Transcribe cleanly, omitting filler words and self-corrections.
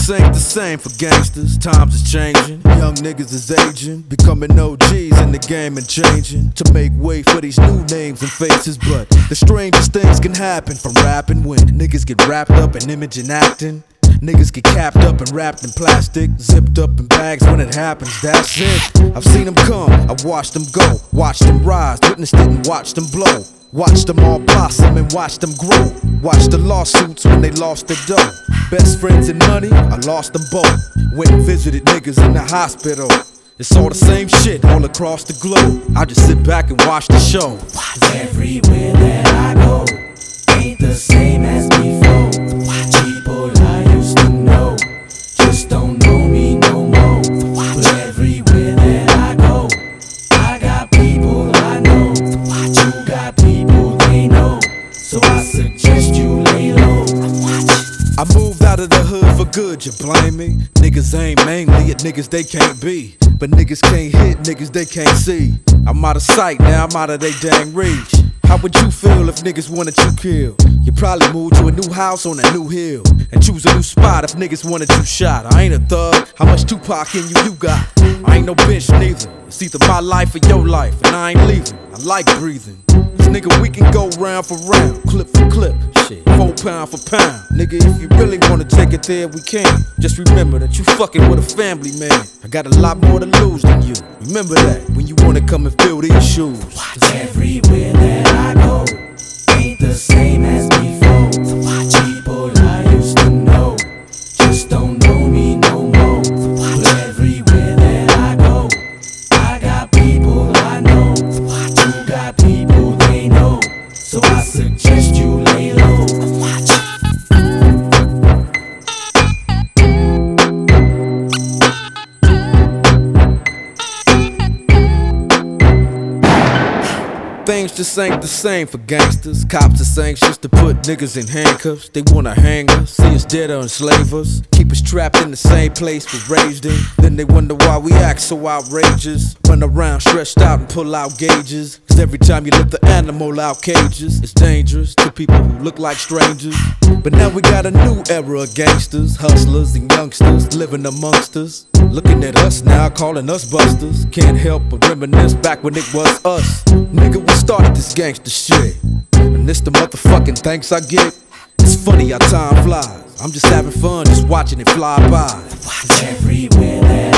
just ain't the same for gangsters. Times is changing, young niggas is aging, becoming OGs in the game and changing to make way for these new names and faces. But the strangest things can happen from rapping when niggas get wrapped up in image and acting. Niggas get capped up and wrapped in plastic, zipped up in bags when it happens, that's it. I've seen them come, I've watched them go, watched them rise, witnessed it and watched them blow. Watched them all blossom and watched them grow. Watched the lawsuits when they lost their dough. Best friends and money, I lost them both. Went and visited niggas in the hospital. It's all the same shit all across the globe. I just sit back and watch the show. Everywhere that I go ain't the same as before. People I used to know just don't know me no more. But everywhere that I go, I got people I know. You got people they know, so I suggest you lay low. I moved out of the hood for good, you blame me? Niggas aim mainly at niggas they can't be, but niggas can't hit niggas they can't see. I'm out of sight, now I'm out of they dang reach. How would you feel if niggas wanted you killed? You probably move to a new house on a new hill and choose a new spot if niggas wanted you shot. I ain't a thug, how much Tupac in you got? I ain't no bitch neither, it's either my life or your life, and I ain't leaving, I like breathing. Cause nigga, we can go round for round, clip for clip, shit, 4 pound for pound. Nigga, if you really wanna take it there, we can. Just remember that you fucking with a family man. I got a lot more to lose than you. Remember that when you wanna come and fill these shoes. Everywhere that I go ain't the same as before. People I used to know just don't know me no more. But everywhere that I go, I got people I know. You got people they know, so I suggest you lay low. Things just ain't the same for gangsters. Cops is anxious to put niggas in handcuffs. They wanna hang us, see us dead or enslave us, keep us trapped in the same place we're raised in. Then they wonder why we act so outrageous, run around stretched out and pull out gauges. Cause every time you let the animal out cages, it's dangerous to people who look like strangers. But now we got a new era of gangsters, hustlers and youngsters living amongst us. Looking at us now, calling us busters. Can't help but reminisce back when it was us. Nigga, we started this gangster shit, and this the motherfucking thanks I get. It's funny how time flies, I'm just having fun, just watching it fly by. Everywhere that